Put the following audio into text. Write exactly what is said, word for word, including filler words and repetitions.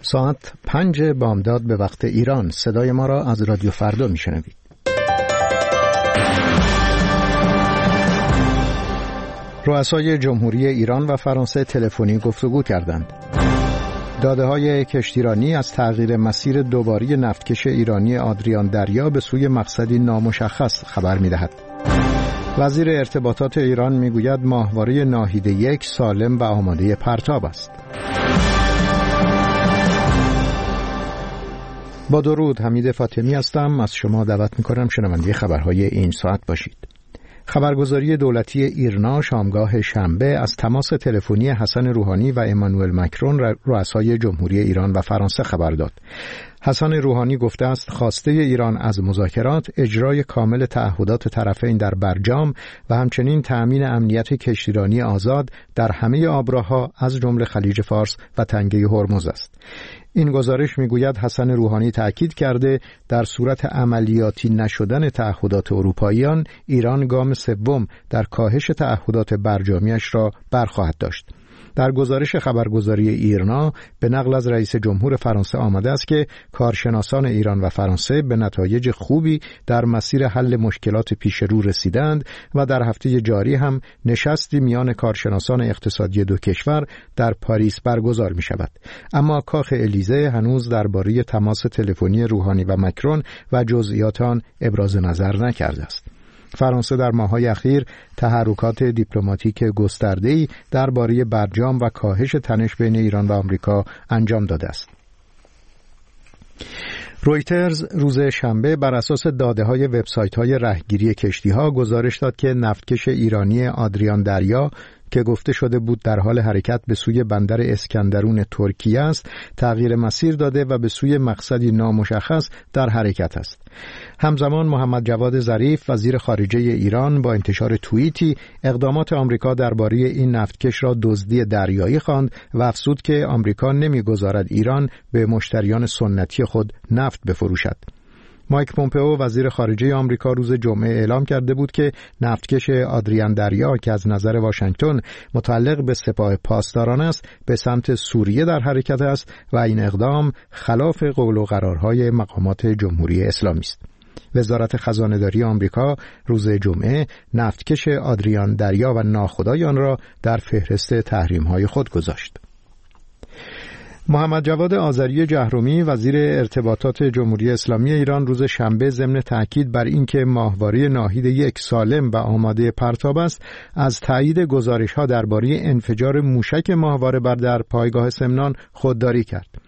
ساعت پنج بامداد به وقت ایران. صدای ما را از رادیو فردا میشنوید. رؤسای جمهوری ایران و فرانسه تلفنی گفتگو کردند. داده‌های کشتیرانی از تغییر مسیر دوباره نفتکش ایرانی آدریان دریا به سوی مقصدی نامشخص خبر می‌دهد. وزیر ارتباطات ایران میگوید ماهواره ناهید یک سالم و آماده پرتاب است. با درود، حمید فاطمی هستم. از شما دعوت می‌کنم شنونده خبرهای این ساعت باشید. خبرگزاری دولتی ایرنا شامگاه شنبه از تماس تلفنی حسن روحانی و امانوئل مکرون رؤسای جمهوری ایران و فرانسه خبر داد. حسن روحانی گفته است خواسته ایران از مذاکرات اجرای کامل تعهدات طرفین در برجام و همچنین تأمین امنیت کشتیرانی آزاد در همه آبراها از جمله خلیج فارس و تنگه هرمز است. این گزارش میگوید حسن روحانی تأکید کرده در صورت عملیاتی نشدن تعهدات اروپاییان، ایران گام سوم در کاهش تعهدات برجامیش را برخواهد داشت. در گزارش خبرگزاری ایرنا به نقل از رئیس جمهور فرانسه آمده است که کارشناسان ایران و فرانسه به نتایج خوبی در مسیر حل مشکلات پیش رو رسیدند و در هفته جاری هم نشستی میان کارشناسان اقتصادی دو کشور در پاریس برگزار می شود. اما کاخ الیزه هنوز درباره تماس تلفنی روحانی و مکرون و جزئیات آن ابراز نظر نکرده است. فرانسه در ماه‌های اخیر تحرکات دیپلماتیک گسترده‌ای درباره برجام و کاهش تنش بین ایران و آمریکا انجام داده است. رویترز روز شنبه بر اساس داده‌های وبسایت‌های رهگیری کشتی‌ها گزارش داد که نفتکش ایرانی آدریان دریا که گفته شده بود در حال حرکت به سوی بندر اسکندرون ترکیه است، تغییر مسیر داده و به سوی مقصدی نامشخص در حرکت است. همزمان محمد جواد ظریف وزیر خارجه ایران با انتشار توییتی اقدامات آمریکا درباره این نفتکش را دزدی دریایی خواند و افزود که آمریکا نمیگذارد ایران به مشتریان سنتی خود نفت بفروشد. مایک پومپئو وزیر خارجه آمریکا روز جمعه اعلام کرده بود که نفتکش آدریان دریا که از نظر واشنگتن متعلق به سپاه پاسداران است به سمت سوریه در حرکت است و این اقدام خلاف قول و قرارهای مقامات جمهوری اسلامی است. وزارت خزانه‌داری آمریکا روز جمعه نفتکش آدریان دریا و ناخدای آن را در فهرست تحریم‌های خود گذاشت. محمد جواد آذری جهرومی وزیر ارتباطات جمهوری اسلامی ایران روز شنبه ضمن تأکید بر اینکه ماهواره ناهید یک سالم و آماده پرتاب است، از تایید گزارش‌ها درباره انفجار موشک ماهواره بر در پایگاه سمنان خودداری کرد.